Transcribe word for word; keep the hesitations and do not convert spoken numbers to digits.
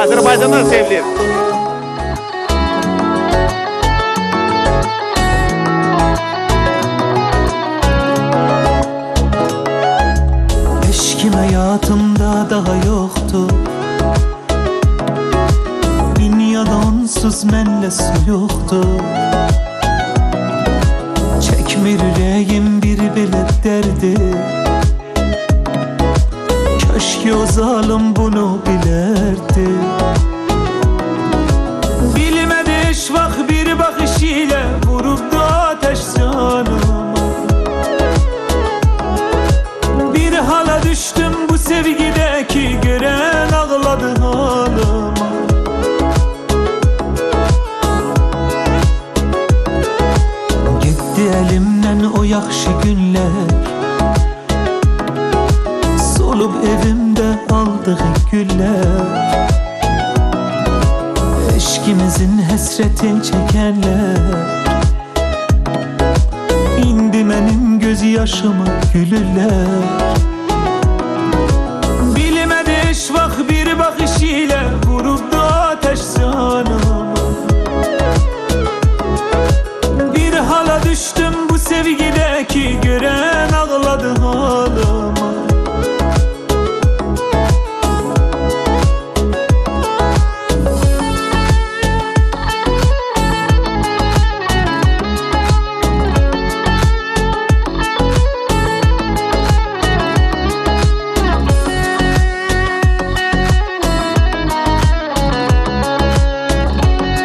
Azerbaycan'dan sevilir. Eşkim hayatımda daha yoktu. Dünyada onsuz mənlə su yoktu. Çekmir yüreğim bir belə derdi. Keşke o zalim bunu bilerdi. Bilmedi hiç vak bir bakış ile vurubdu ateş canıma. Bir hala düştüm bu sevgideki, gören ağladı halıma. Gitti elimden o yaxşı günler, solup evimde aldığı güller. Eşkimizin hesretin çekenler, indi benim göz yaşıma gülürler.